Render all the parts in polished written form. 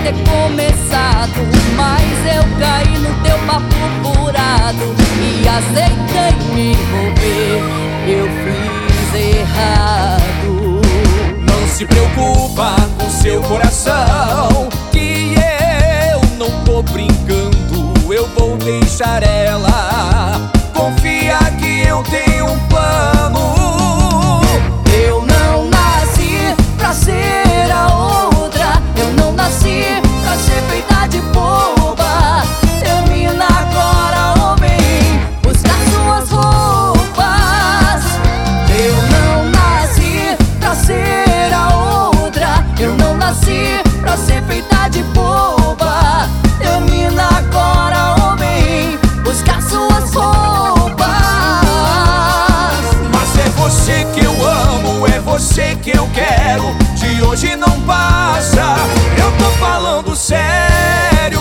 ter começado, mas eu caí no teu papo furado e aceitei me envolver. Eu fiz errado. Não se preocupa com seu coração, que eu não tô brincando, eu vou deixar ela. Confia que eu tenho um plano. Eu não nasci pra ser a outra, eu não nasci pra ser feita de boba. Termina agora, homem, buscar suas roupas. Eu não nasci pra ser a outra, eu não nasci pra ser feita de boba. Termina agora, homem, buscar suas roupas. Mas é você que eu amo, é você que eu quero, de hoje não passa, eu tô falando sério.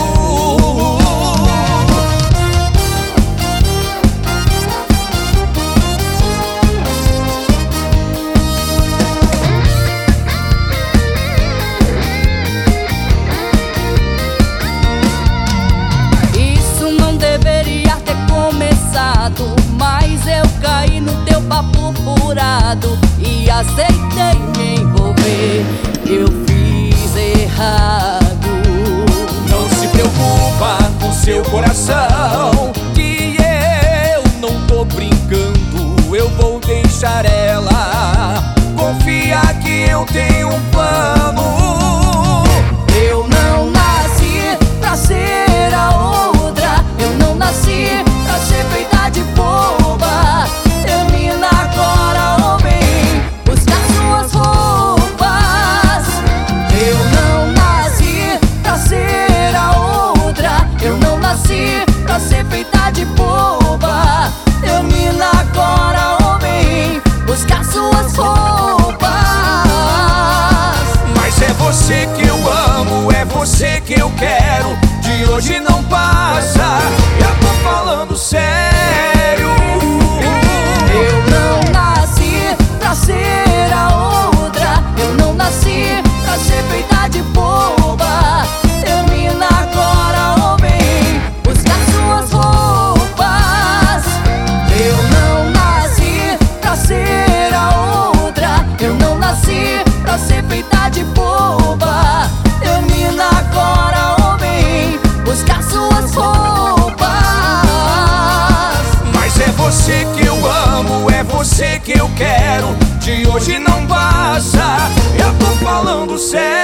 Isso não deveria ter começado, mas eu caí no teu papo furado e aceitei me envolver. Eu fiz errado. Não se preocupa com seu coração, que eu não tô brincando, eu vou deixar ela. Confia que eu tenho um plano. Eu não nasci pra ser a outra, eu não nasci pra ser feita de boba. Termina agora, homem, buscar suas roupas. Eu não nasci pra ser a outra, eu não nasci pra ser feita de boba. Termina agora, homem, buscar suas roupas. Mas é você que eu amo, é você que eu quero, de hoje não passa, eu tô falando sério. Eu não nasci pra ser a outra, eu não nasci pra ser feita de boba. Termina agora, homem, buscar suas roupas. Eu não nasci pra ser a outra, eu não nasci pra ser feita de boba. Termina agora, homem, buscar suas roupas. Mas é você que eu amo, é você que eu quero, de hoje não passa, eu tô falando sério.